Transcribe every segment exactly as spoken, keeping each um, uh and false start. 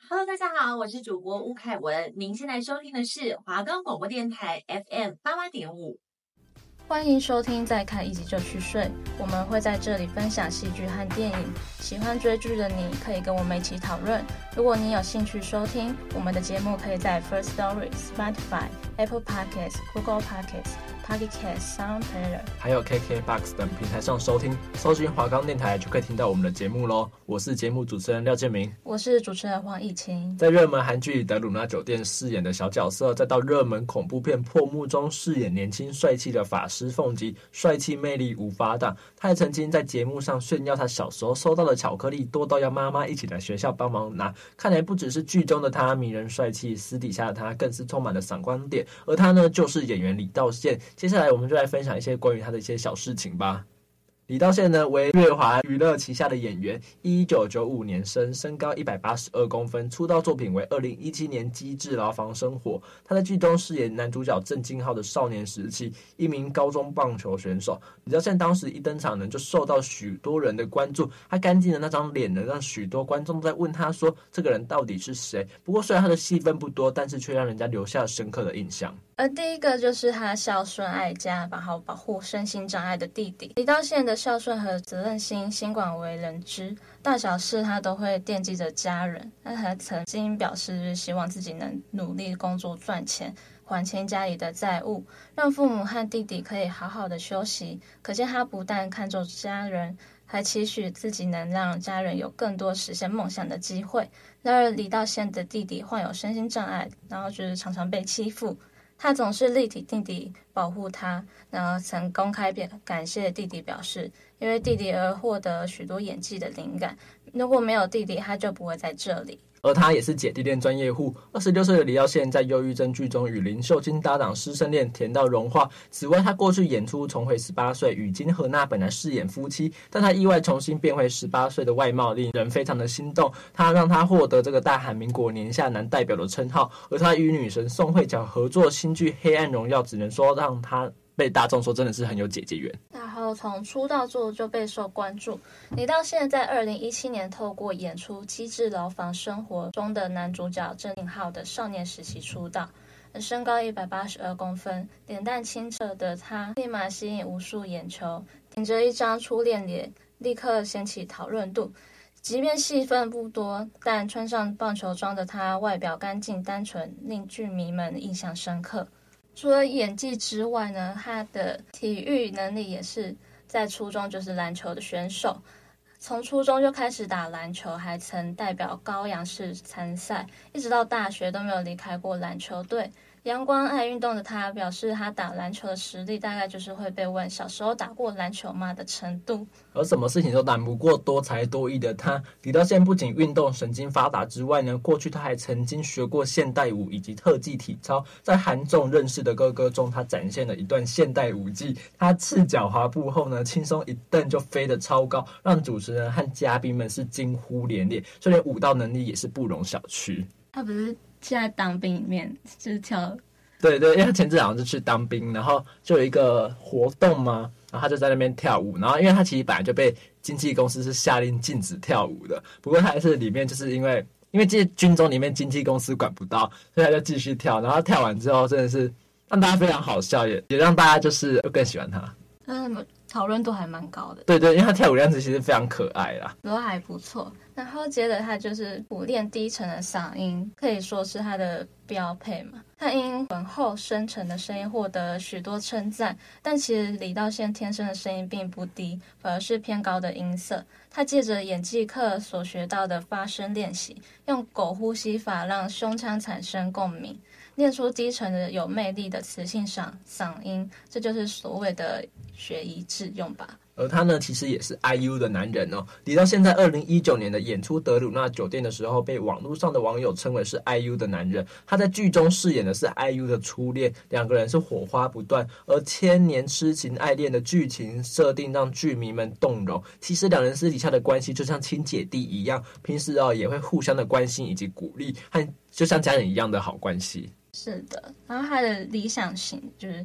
Hello， 大家好，我是主播吴凯文，您现在收听的是华冈广播电台 F M 八八点五。 欢迎收听再看一集就去睡，我们会在这里分享戏剧和电影，喜欢追剧的你可以跟我们一起讨论。如果你有兴趣收听我们的节目，可以在 First Story、Spotify、Apple Podcasts、Google Podcasts、Pocket Casts、SoundPlayer 还有 K K B O X 等平台上收听，搜寻华冈电台就可以听到我们的节目咯。我是节目主持人廖建明， 我是主持人黄逸晴。 在热门韩剧《德鲁纳酒店》饰演的小角色，再到热门恐怖片《破墓》中饰演年轻帅气的法师凤吉，帅气魅力无法挡。他还曾经在节目上炫耀他小时候收到的巧克力多到要妈妈一起来学校帮忙拿。看来不只是剧中的他迷人帅气，私底下的他更是充满了闪光点。而他呢，就是演员李道宪。接下来我们就来分享一些关于他的一些小事情吧。李道宪呢为乐华娱乐旗下的演员，一九九五年生，身高一百八十二公分，出道作品为二零一七年《机智牢房生活》。他在剧中饰演男主角郑敬浩的少年时期，一名高中棒球选手。李道宪当时一登场呢，就受到许多人的关注。他干净的那张脸呢，让许多观众在问他说，这个人到底是谁？不过虽然他的戏份不多，但是却让人家留下深刻的印象。 而第一个就是他孝顺爱家，然后保护身心障碍的弟弟。李道宪的孝顺和责任心心广为人知，大小事他都会惦记着家人。他还曾经表示希望自己能努力工作赚钱，还清家里的债务，让父母和弟弟可以好好的休息。可见他不但看重家人，还期许自己能让家人有更多实现梦想的机会。然而李道宪的弟弟患有身心障碍，然后就是常常被欺负。他总是力挺弟弟，保护他，然后曾公开感谢弟弟，表示因为弟弟而获得许多演技的灵感，如果没有弟弟，他就不会在这里。 而他也是姐弟恋专业户。二十六岁的李道宪在忧郁症剧中与林秀晶搭档师生恋，甜到融化。此外，他过去演出重回十八岁，与金荷娜本来饰演夫妻，但他意外重新变回十八岁的外貌，令人非常的心动。他让他获得这个大韩民国年下男代表的称号。而他与女神宋慧乔合作新剧《黑暗荣耀》，只能说让他被大众说真的是很有姐姐缘。 然后从出道作就备受关注。李道宪在二零一七年透过演出《机智牢房生活》中的男主角郑敬浩的少年时期出道，身高一百八十二公分，脸蛋清澈的他立马吸引无数眼球，顶着一张初恋脸，立刻掀起讨论度。即便戏份不多，但穿上棒球装的他外表干净单纯，令剧迷们印象深刻。除了演技之外呢，他的体育能力也是在初中就是篮球的选手，从初中就开始打篮球，还曾代表高阳市参赛，一直到大学都没有离开过篮球队。阳光爱运动的他表示，他打篮球的实力大概就是会被问小时候打过篮球吗的程度。 而什么事情都难不过多才多艺的他。李道宪不仅运动神经发达之外呢，过去他还曾经学过现代舞以及特技体操。在韩总认识的哥哥中，他展现了一段现代舞技。他赤脚滑步后呢，轻松一蹬就飞得超高，让主持人和嘉宾们是惊呼连连。就连舞蹈能力也是不容小觑。 他不是现在当兵里面就是跳， 对对，因为他前阵好像是去当兵，然后就有一个活动嘛，然后他就在那边跳舞，然后因为他其实本来就被经纪公司是下令禁止跳舞的，不过他还是里面就是因为因为这些军中里面经纪公司管不到，所以他就继续跳，然后跳完之后真的是让大家非常好笑，也也让大家就是更喜欢他。 嗯，讨论度还蛮高的。 对对，因为他跳舞样子其实非常可爱啦， 都还不错。然后接着他就是苦练低沉的嗓音，可以说是他的标配嘛。他因浑厚深沉的声音获得许多称赞，但其实李道宪天生的声音并不低，反而是偏高的音色。他借着演技课所学到的发声练习，用狗呼吸法让胸腔产生共鸣，练出低沉的有魅力的磁性嗓嗓音，这就是所谓的学以致用吧。 而他呢，其实也是 I U 的男人哦。李道宪在二零一九年的演出德鲁纳酒店的时候，被网络上的网友称为是 I U 的男人。他在剧中饰演的是 I U 的初恋，两个人是火花不断，而千年痴情爱恋的剧情设定让剧迷们动容。其实两人私底下的关系就像亲姐弟一样，平时哦也会互相的关心以及鼓励，和就像家人一样的好关系。 是的，然后他的理想型就是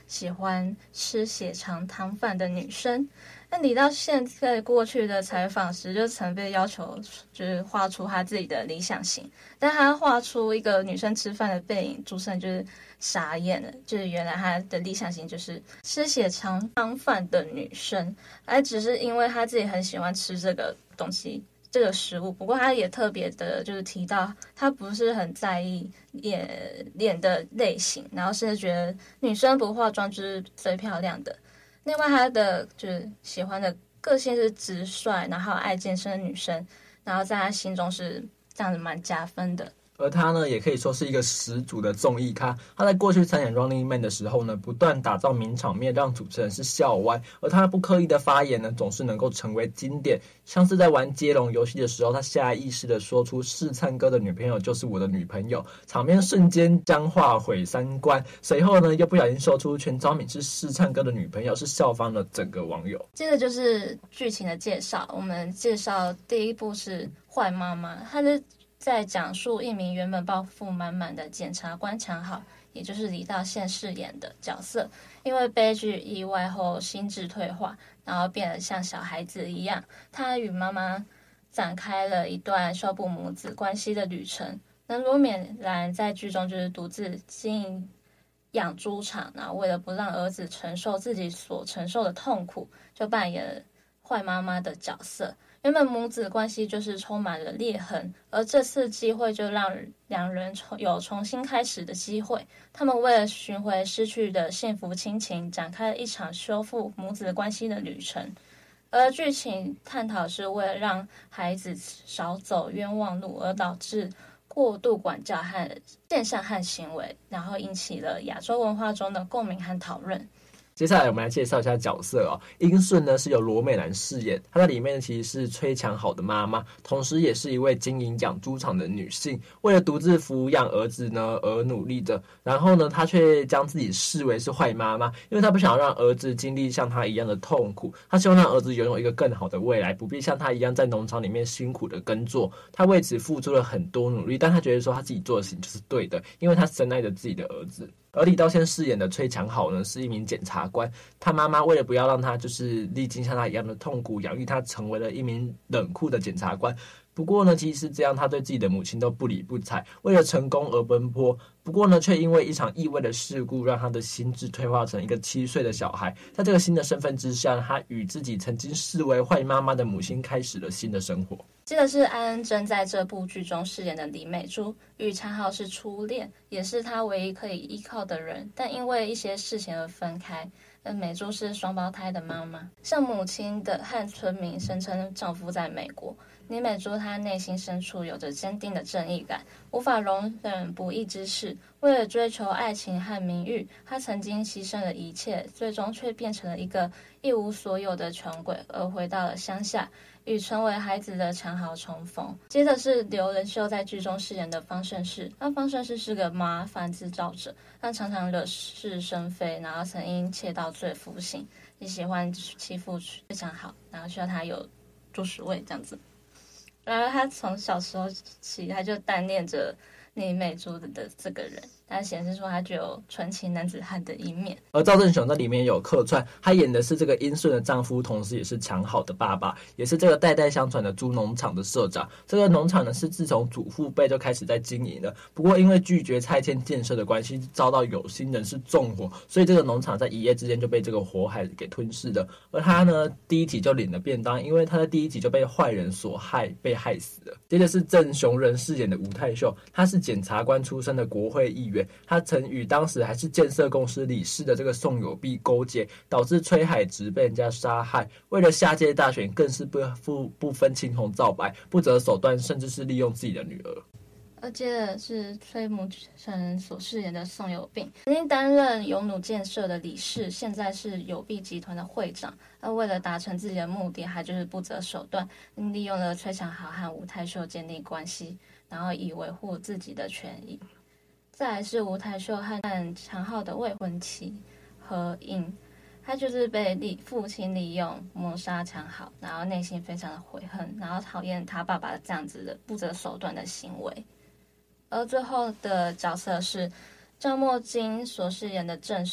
喜欢吃血肠汤饭的女生。那李到现在过去的采访时，就曾被要求就是画出他自己的理想型，但他画出一个女生吃饭的背影，主持人就是傻眼了，就是原来他的理想型就是吃血肠汤饭的女生，而只是因为他自己很喜欢吃这个东西。这个食物，不过他也特别的，就是提到他不是很在意脸脸的类型，然后甚至觉得女生不化妆就是最漂亮的。另外，他的就是喜欢的个性是直率，然后爱健身的女生，然后在他心中是这样子蛮加分的。 而他呢，也可以说是一个十足的综艺咖。他在过去参演《Running Man》的时候呢，不断打造名场面，让主持人是笑歪。而他不刻意的发言呢，总是能够成为经典。像是在玩接龙游戏的时候，他下意识的说出试唱歌的女朋友就是我的女朋友，场面瞬间僵化毁三观。随后呢，又不小心说出全昭敏是试唱歌的女朋友，是笑翻了整个网友。 接着就是剧情的介绍，我们介绍第一部是坏妈妈，她的在讲述一名原本抱负满满的检察官强好，也就是李道宪饰演的角色，因为悲剧意外后心智退化，然后变得像小孩子一样。他与妈妈展开了一段修补母子关系的旅程。那罗美兰在剧中就是独自经营养猪场，然后为了不让儿子承受自己所承受的痛苦，就扮演了坏妈妈的角色。原本母子关系就是充满了裂痕，而这次机会就让两人有重新开始的机会。他们为了寻回失去的幸福亲情，展开了一场修复母子关系的旅程。而剧情探讨是为了让孩子少走冤枉路，而导致过度管教和现象和行为，然后引起了亚洲文化中的共鸣和讨论。 接下来我们来介绍一下角色哦。英顺呢是由罗美兰饰演，她在里面其实是崔强好的妈妈，同时也是一位经营养猪场的女性，为了独自抚养儿子呢而努力的。然后呢，她却将自己视为是坏妈妈，因为她不想让儿子经历像她一样的痛苦，她希望让儿子拥有一个更好的未来，不必像她一样在农场里面辛苦的耕作。她为此付出了很多努力，但她觉得说她自己做的事情就是对的，因为她深爱着自己的儿子。而李道宪饰演的崔强好呢，是一名检察官。他妈妈为了不要让他就是历经像他一样的痛苦，养育他成为了一名冷酷的检察官。不过呢，其实是这样，他对自己的母亲都不理不睬，为了成功而奔波。不过呢，却因为一场意外的事故，让他的心智退化成一个七岁的小孩。在这个新的身份之下，他与自己曾经视为坏妈妈的母亲开始了新的生活。 接着是安恩珍在这部剧中饰演的李美珠，与强豪是初恋，也是她唯一可以依靠的人，但因为一些事情而分开。而美珠是双胞胎的妈妈，像母亲的和村民声称丈夫在美国。李美珠她内心深处有着坚定的正义感，无法容忍不义之事。为了追求爱情和名誉，她曾经牺牲了一切，最终却变成了一个一无所有的穷鬼，而回到了乡下，与成为孩子的强豪重逢。接着是刘仁秀在剧中饰演的方胜世，那方胜世是个麻烦制造者，他常常惹是生非，然后曾因窃盗罪服刑，也喜欢欺负非常好，然后需要他有猪屎味这样子。然后他从小时候起，他就单恋着李美珠的这个人，他显示出他具有纯情男子汉的一面。 而赵正雄在里面有客串，他演的是这个英顺的丈夫，同时也是强好的爸爸，也是这个代代相传的猪农场的社长。这个农场呢是自从祖父辈就开始在经营的，不过因为拒绝拆迁建设的关系，遭到有心人士纵火，所以这个农场在一夜之间就被这个火海给吞噬的。而他呢，第一集就领了便当，因为他在第一集就被坏人所害，被害死了。接着是郑雄仁饰演的吴泰秀，他是检察官出身的国会议员，他曾与当时还是建设公司理事的这个宋有碧勾结，导致崔海植被人家杀害。为了下届大选，更是不不不分青红皂白，不择手段，甚至是利用自己的女儿。 而接着是崔木成所饰演的宋有碧，曾经担任永努建设的理事，现在是友碧集团的会长。而为了达成自己的目的，还就是不择手段，利用了崔强豪和吴泰秀建立关系，然后以维护自己的权益。再来是吴泰秀和强浩的未婚妻何英，他就是被利父亲利用谋杀强豪，然后内心非常的悔恨，然后讨厌他爸爸这样子的不择手段的行为。而最后的角色是张默金所饰演的郑氏，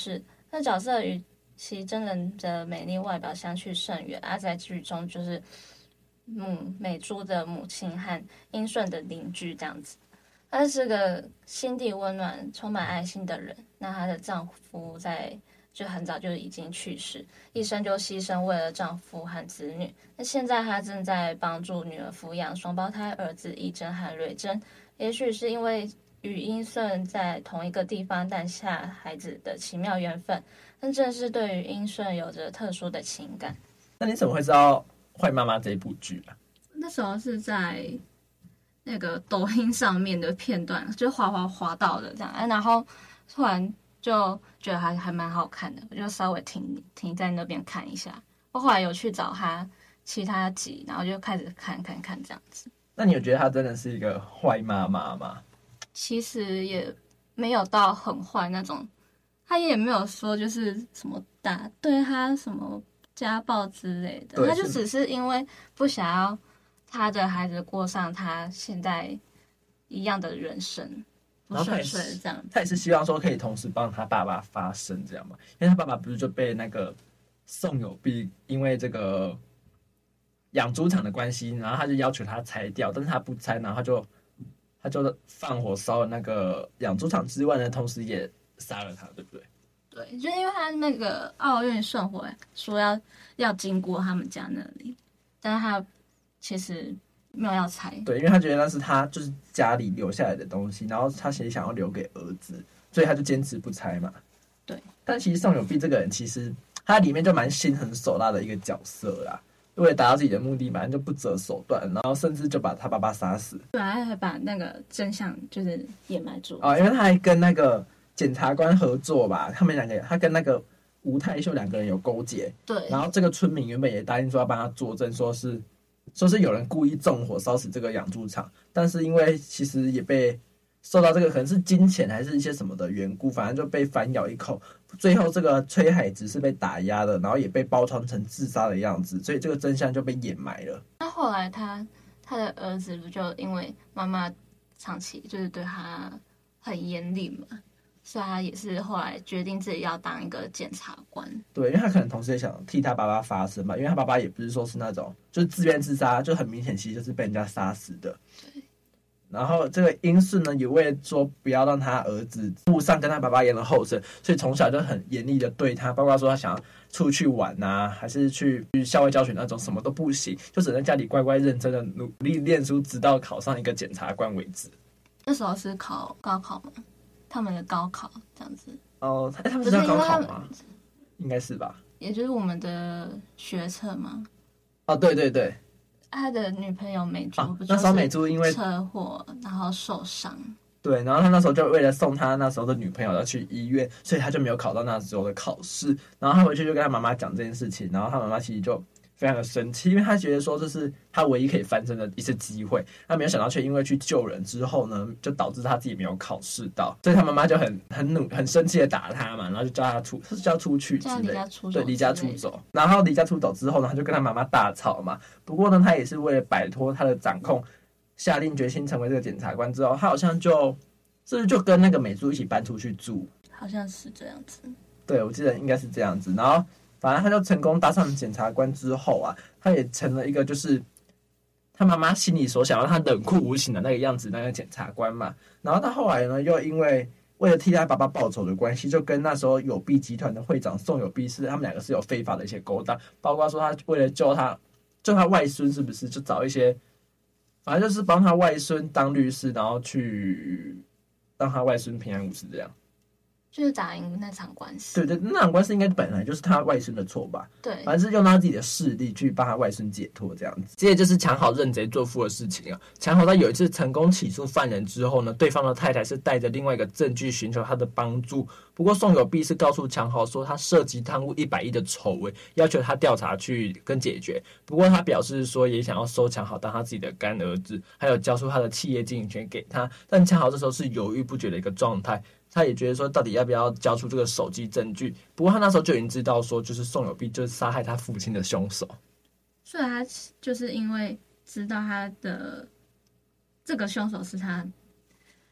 那角色与其真人的美丽外表相去甚远，而在剧中就是母美珠的母亲和英顺的邻居这样子。她是个心地温暖、充满爱心的人。那她的丈夫在就很早就已经去世，一生就牺牲为了丈夫和子女。那现在她正在帮助女儿抚养双胞胎儿子义珍和瑞珍。也许是因为与英顺在同一个地方诞下孩子的奇妙缘分，但正是对于英顺有着特殊的情感。 那你怎么会知道《坏妈妈》这一部剧啊？ 那时候是在那个抖音上面的片段，就滑滑滑到的这样，然后突然就觉得还还蛮好看的，我就稍微停停在那边看一下。我后来有去找他其他集，然后就开始看看看这样子。 那你有觉得她真的是一个坏妈妈吗？ 其实也没有到很坏那种，他也没有说就是什么打对他什么家暴之类的，他就只是因为不想要他的孩子过上他现在一样的人生，不顺遂这样。 他也是希望说可以同时帮他爸爸发声，这样嘛？因为他爸爸不是就被那个宋有碧因为这个养猪场的关系，然后他就要求他拆掉，但是他不拆，然后他就他就放火烧了那个养猪场之外呢，同时也杀了他，对不对？ 对，就因为他那个奥运圣火说要要经过他们家那里，但是他其实没有要拆。 对，因为他觉得那是他就是家里留下来的东西，然后他其实想要留给儿子，所以他就坚持不拆嘛。 对， 但其实宋有碧这个人，其实他里面就蛮心狠手辣的一个角色啦。为了达到自己的目的，反正就不择手段，然后甚至就把他爸爸杀死。 对啊，还把那个真相就是掩埋住啊、哦，因为他还跟那个检察官合作吧，他们两个，他跟那个吴泰秀两个人有勾结。 对， 然后这个村民原本也答应说要帮他作证，说是说是有人故意纵火烧死这个养猪场，但是因为其实也被受到这个可能是金钱还是一些什么的缘故，反正就被反咬一口。最后这个崔海植是被打压的，然后也被包装成自杀的样子，所以这个真相就被掩埋了。 那后来他他的儿子不就因为妈妈长期就是对他很严厉嘛，所以他也是后来决定自己要当一个检察官。 对，因为他可能同时也想替他爸爸发声嘛，因为他爸爸也不是说是那种就是自愿自杀，就很明显其实就是被人家杀死的。 对。 然后这个英顺呢，也为了说不要让他儿子步上跟他爸爸一样的后尘，所以从小就很严厉的对他，包括说他想要出去玩啊，还是去去校外教学那种，什么都不行，就只能在家里乖乖认真的努力念书，直到考上一个检察官为止。 那时候是考高考吗？他们的高考这样子。 哦，他们是要高考吗？应该是吧。 也就是我们的学测吗？ 哦，对对对。 他的女朋友美珠、 啊，那时候美珠因为车祸然后受伤， 对，然后他那时候就为了送他那时候的女朋友要去医院，所以他就没有考到那时候的考试。然后他回去就跟他妈妈讲这件事情，然后他妈妈其实就非常的生气，因为他觉得说这是他唯一可以翻身的一次机会，他没有想到却因为去救人之后呢，就导致他自己没有考试到，所以他妈妈就很很怒很生气的打他嘛，然后就叫他出叫他出去之类的，对，离家出走。然后离家出走之后呢，他就跟他妈妈大吵嘛。不过呢，他也是为了摆脱他的掌控，下定决心成为这个检察官之后，他好像就是不是就跟那个美珠一起搬出去住， 好像是这样子。 对，我记得应该是这样子。然后反正他就成功当上检察官之后啊，他也成了一个就是他妈妈心里所想要他冷酷无情的那个样子那个检察官嘛。然后他后来呢，又因为为了替他爸爸报仇的关系，就跟那时候友碧集团的会长宋有碧是他们两个是有非法的一些勾当，包括说他为了救他救他外孙，是不是就找一些反正就是帮他外孙当律师，然后去让他外孙平安无事这样。 就是打赢那场官司。 对对，那场官司应该本来就是他外孙的错吧？ 对， 反正是用他自己的势力去帮他外孙解脱这样子。接着就是强好认贼作父的事情啊。强好在有一次成功起诉犯人之后呢，对方的太太是带着另外一个证据寻求他的帮助。不过宋有碧是告诉强好说他涉及贪污一百亿的丑闻，要求他调查去跟解决。不过他表示说也想要收强好当他自己的干儿子，还有交出他的企业经营权给他。但强好这时候是犹豫不决的一个状态。他也觉得说，到底要不要交出这个手机证据？不过他那时候就已经知道说，就是宋有碧就是杀害他父亲的凶手。 所以他就是因为知道他的这个凶手是他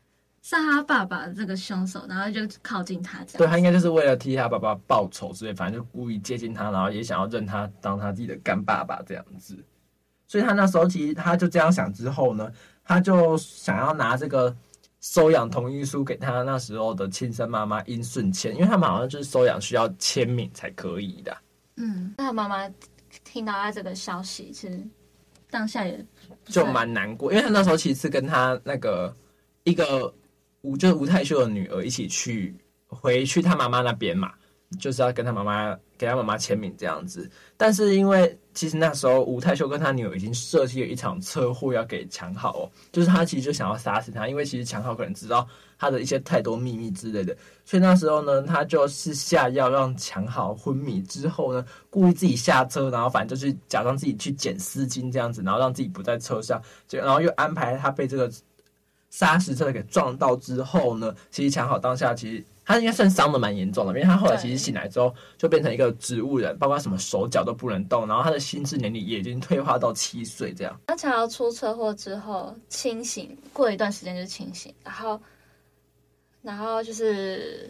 杀他爸爸这个凶手，然后就靠近他这样。 对，他应该就是为了替他爸爸报仇之类，反正就故意接近他，然后也想要认他当他自己的干爸爸这样子。所以他那时候其实他就这样想之后呢，他就想要拿这个收养同意书给他那时候的亲生妈妈殷顺签，因为他们好像就是收养需要签名才可以的。 嗯，那他妈妈听到他这个消息，其实当下也就蛮难过，因为他那时候其实是跟他那个一个吴就是吴太秀的女儿一起去回去他妈妈那边嘛，就是要跟他妈妈给他妈妈签名这样子。但是因为其实那时候吴太秀跟他女儿已经设计了一场车祸要给强好哦，就是他其实就想要杀死他，因为其实强好可能知道他的一些太多秘密之类的，所以那时候呢，他就是下药让强好昏迷之后呢，故意自己下车，然后反正就是假装自己去捡丝巾这样子，然后让自己不在车上，然后又安排他被这个砂石车给撞到之后呢，其实强好当下其实他应该算伤的蛮严重的，因为他后来其实醒来之后就变成一个植物人，包括什么手脚都不能动，然后他的心智年龄也已经退化到七岁这样。 他强好出车祸之后清醒，过了一段时间就清醒，然后然后就是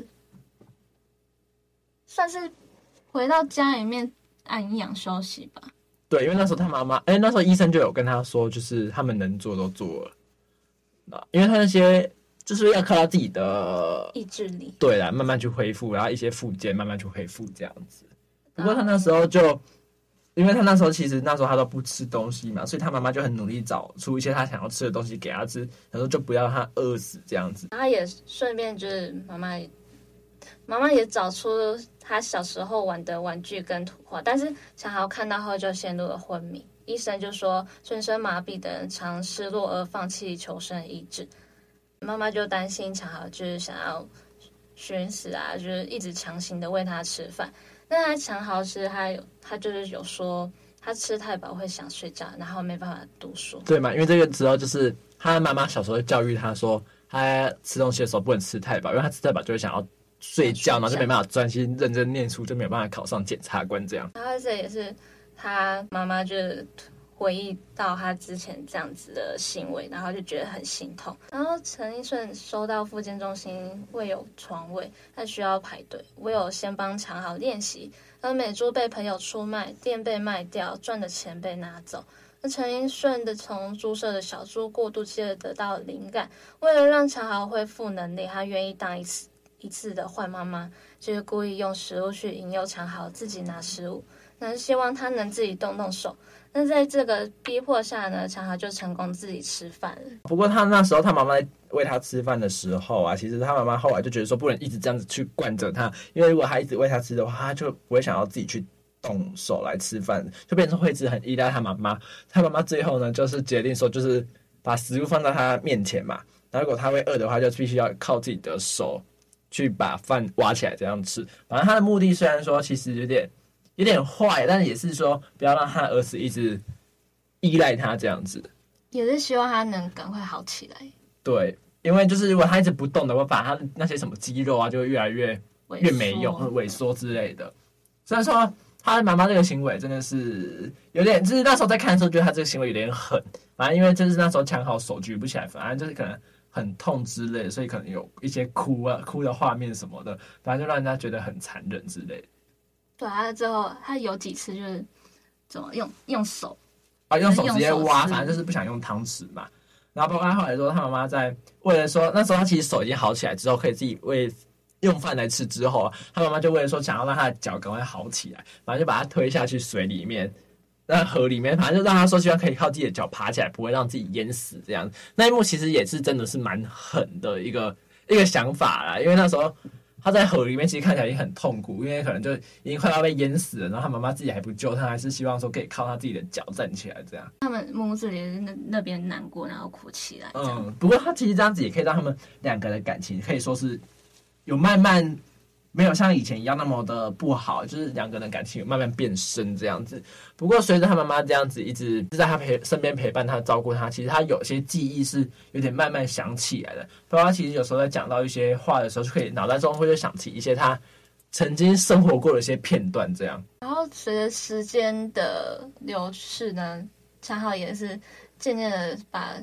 算是回到家里面安养休息吧。 对，因为那时候他妈妈，哎，那时候医生就有跟他说，就是他们能做都做了。因为他那些就是要靠他自己的意志力， 对啦，慢慢去恢复，然后一些复健慢慢去恢复这样子。不过他那时候就，因为他那时候其实那时候他都不吃东西嘛，所以他妈妈就很努力找出一些他想要吃的东西给他吃，然后就不要让他饿死这样子。 他也顺便就是妈妈，妈妈也找出他小时候玩的玩具跟图画，但是强豪看到后就陷入了昏迷。医生就说，全身麻痹的人常失落而放弃求生意志。妈妈就担心强豪就是想要寻死啊，就是一直强行的喂他吃饭。那他强豪是他有他就是有说，他吃太饱会想睡觉，然后没办法读书。 对嘛？因为这个时候就是他妈妈小时候教育他说，他吃东西的时候不能吃太饱，因为他吃太饱就会想要睡觉，然后就没办法专心认真念书，就没有办法考上检察官这样。 然后这也是他妈妈就是回忆到他之前这样子的行为，然后就觉得很心痛。然后陈奕迅收到复健中心未有床位，他需要排队，唯有先帮强好练习。而美珠被朋友出卖，店被卖掉，赚的钱被拿走。那陈奕迅的从注射的小猪过渡期得到灵感，为了让强豪恢复能力，他愿意当一次一次的坏妈妈，就是故意用食物去引诱强豪自己拿食物。那希望他能自己动动手。那在这个逼迫下呢，强豪就成功自己吃饭了。 不过他那时候他妈妈喂他吃饭的时候啊，其实他妈妈后来就觉得说不能一直这样子去惯着他，因为如果他一直喂他吃的话，他就不会想要自己去动手来吃饭，就变成会一直很依赖他妈妈。他妈妈最后呢，就是决定说，就是把食物放在他面前嘛，然后如果他会饿的话，就必须要靠自己的手去把饭挖起来这样吃。反正他的目的虽然说其实有点有点坏，但是也是说不要让他儿子一直依赖他这样子， 也是希望他能赶快好起来。 对，因为就是如果他一直不动的话，把他那些什么肌肉啊，就会越来越越没用，萎缩之类的。虽然说他的妈妈这个行为真的是有点，就是那时候在看的时候，觉得他这个行为有点狠。反正因为就是那时候强好手举不起来，反正就是可能很痛之类的，所以可能有一些哭啊哭的画面什么的，反正就让人家觉得很残忍之类的。 对，他之后他有几次就是怎么用用手啊，用手直接挖，反正就是不想用汤匙嘛。然后包括他后来说，他妈妈在为了说那时候他其实手已经好起来之后，可以自己喂用饭来吃之后啊，他妈妈就为了说想要让他的脚赶快好起来，反正就把他推下去水里面，那河里面，反正就让他说希望可以靠自己的脚爬起来，不会让自己淹死这样。那一幕其实也是真的是蛮狠的一个一个想法啦，因为那时候他在河里面其实看起来也很痛苦，因为可能就已经快要被淹死了，然后他妈妈自己还不救他，还是希望说可以靠他自己的脚站起来这样。 他们母子也是那那边难过，然后哭起来。 嗯，不过他其实这样子也可以让他们两个的感情可以说是有慢慢没有像以前一样那么的不好，就是两个人感情有慢慢变深这样子。不过随着他妈妈这样子一直在他陪身边陪伴他照顾他，其实他有些记忆是有点慢慢想起来的。包括他其实有时候在讲到一些话的时候，就可以脑袋中会就想起一些他曾经生活过的一些片段这样。 然后随着时间的流逝呢，强豪也是渐渐的把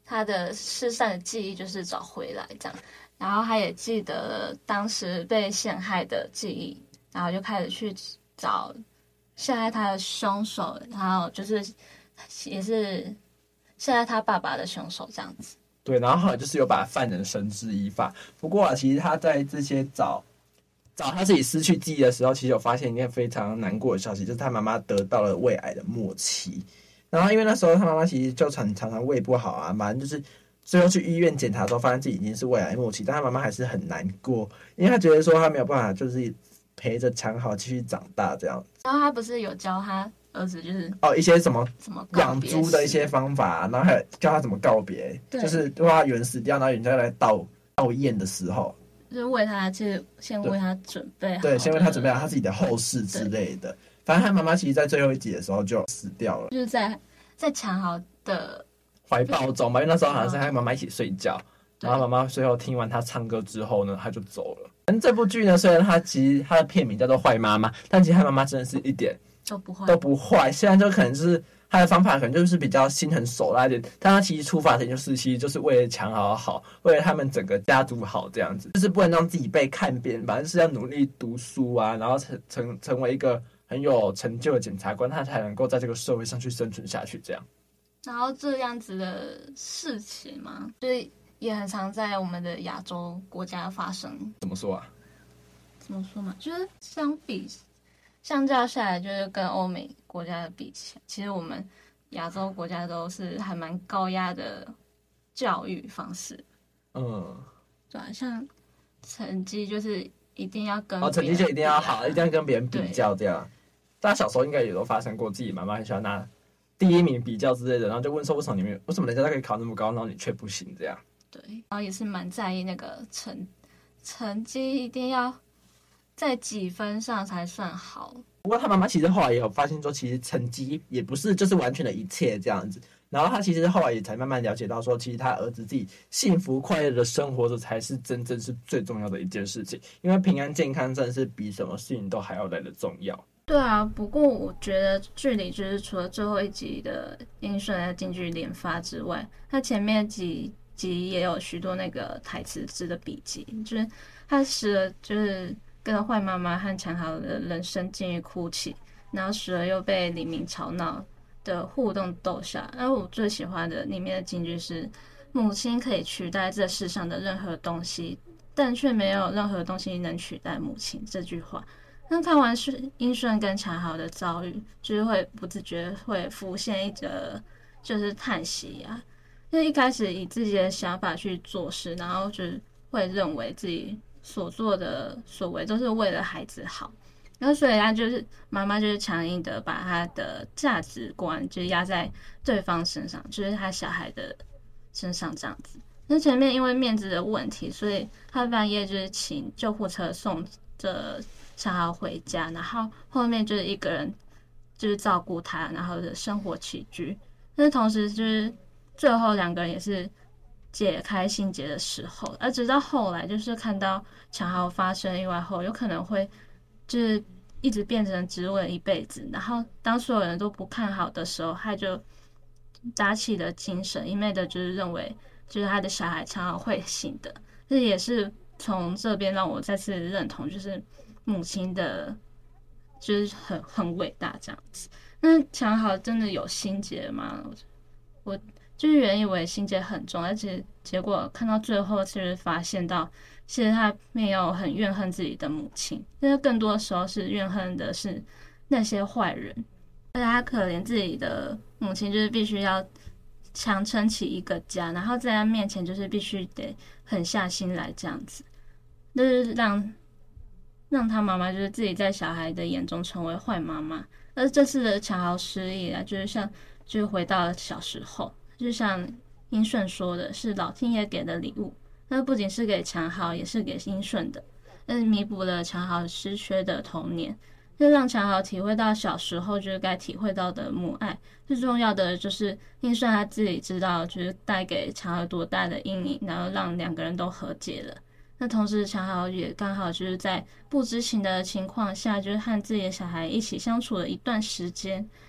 他的失散的记忆就是找回来这样，然后他也记得了当时被陷害的记忆，然后就开始去找陷害他的凶手，然后就是也是陷害他爸爸的凶手这样子。 对，然后后来就是有把犯人绳之以法。不过啊，其实他在这些找找他自己失去记忆的时候，其实有发现一件非常难过的消息，就是他妈妈得到了胃癌的末期。然后因为那时候他妈妈其实就常常常胃不好啊，反正就是最后去医院检查之后，发现自己已经是胃癌末期，但他妈妈还是很难过，因为他觉得说他没有办法就是陪着强豪继续长大这样。 然后他不是有教他儿子就是哦一些什么什么养猪的一些方法，然后还有教他怎么告别，就是如果他有人死掉，然后人家来悼悼唁的时候， 就是为他去先为他准备好， 对，先为他准备好他自己的后事之类的。反正他妈妈其实在最后一集的时候就死掉了， 就是在在强豪的怀抱中吧，因为那时候好像是他妈妈一起睡觉，然后妈妈最后听完他唱歌之后呢，他就走了。这部剧呢，虽然它其实它的片名叫做《坏妈妈》，但其实他妈妈真的是一点都不坏， 都不坏。虽然就可能就是他的方法可能就是比较心狠手辣一点，但他其实出发点就是其实就是为了强豪好，为了他们整个家族好这样子，就是不能让自己被看扁，反正就是要努力读书啊，然后成成成为一个很有成就的检察官，他才能够在这个社会上去生存下去这样。 然后这样子的事情嘛，就是也很常在我们的亚洲国家发生。 怎么说啊？ 怎么说嘛？就是相比相较下来，就是跟欧美国家的比起来，其实我们亚洲国家都是还蛮高压的教育方式。 嗯， 对啊，像成绩就是一定要跟哦，成绩就一定要好，一定要跟别人比较这样。大家小时候应该也都发生过，自己妈妈很喜欢拿第一名比较之类的，然后就问说为什么你们为什么人家都可以考那么高，然后你却不行这样。 对，然后也是蛮在意那个成成绩一定要在几分上才算好。 不过他妈妈其实后来也有发现说，其实成绩也不是就是完全的一切这样子。然后他其实后来也才慢慢了解到说，其实他儿子自己幸福快乐的生活着才是真正是最重要的一件事情，因为平安健康真的是比什么事情都还要来的重要。 对啊，不过我觉得剧里就是除了最后一集的英顺的金句连发之外，他前面几集也有许多那个台词字的笔记，就是他时而就是跟坏妈妈和强豪的人生境遇哭泣，然后时而又被李明吵闹的互动逗笑。而我最喜欢的里面的金句是：母亲可以取代这世上的任何东西，但却没有任何东西能取代母亲。这句话。那看完是英顺跟强豪的遭遇，就是会不自觉会浮现一个就是叹息啊，因为一开始以自己的想法去做事，然后就是会认为自己所做的所为都是为了孩子好，然后所以他就是妈妈就是强硬的把他的价值观就是压在对方身上，就是他小孩的身上这样子。那前面因为面子的问题，所以他半夜就是请救护车送着强豪回家，然后后面就是一个人就是照顾他，然后的生活起居。但是同时就是最后两个人也是解开心结的时候，而直到后来就是看到强豪发生意外后，有可能会就是一直变成植物人一辈子，然后当所有人都不看好的时候，他就打起了精神，一昧的就是认为就是他的小孩强豪会醒的。这也是从这边让我再次认同，就是母亲的就是很很伟大这样子。那强豪真的有心结吗？我就是原以为心结很重，而且结果看到最后，其实发现到其实他没有很怨恨自己的母亲，因为更多时候是怨恨的是那些坏人，而且他可怜自己的母亲，就是必须要强撑起一个家，然后在他面前就是必须得狠下心来这样子，就是让让他妈妈就是自己在小孩的眼中成为坏妈妈。而这次的强豪失忆啊，就是像就是回到了小时候，就像英顺说的，是老天爷给的礼物。那不仅是给强豪，也是给英顺的，那弥补了强豪失缺的童年，就让强豪体会到小时候就是该体会到的母爱。最重要的就是英顺他自己知道，就是带给强豪多大的阴影，然后让两个人都和解了。那同时强豪也刚好就是在不知情的情况下，就是和自己的小孩一起相处了一段时间，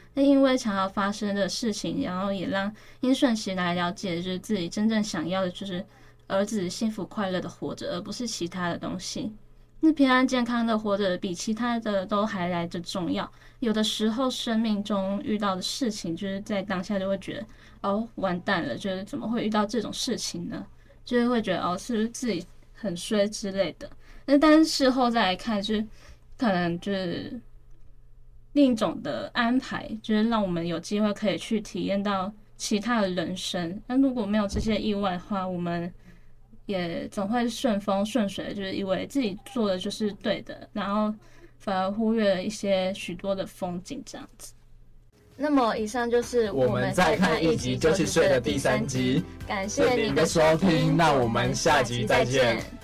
因为想要发生的事情，然后也让殷顺熙来了解，就是自己真正想要的就是儿子幸福快乐的活着，而不是其他的东西。那平安健康的活着比其他的都还来得重要。有的时候生命中遇到的事情，就是在当下就会觉得哦完蛋了，就是怎么会遇到这种事情呢？就是会觉得哦是不是自己很衰之类的。那但是事后再来看，就是可能就是另一种的安排，就是让我们有机会可以去体验到其他的人生。那如果没有这些意外的话，我们也总会顺风顺水，就是以为自己做的就是对的，然后反而忽略了一些许多的风景这样子。那么以上就是我们再看一集就去睡的第三集， 感谢您的收听， 那我们下集再见。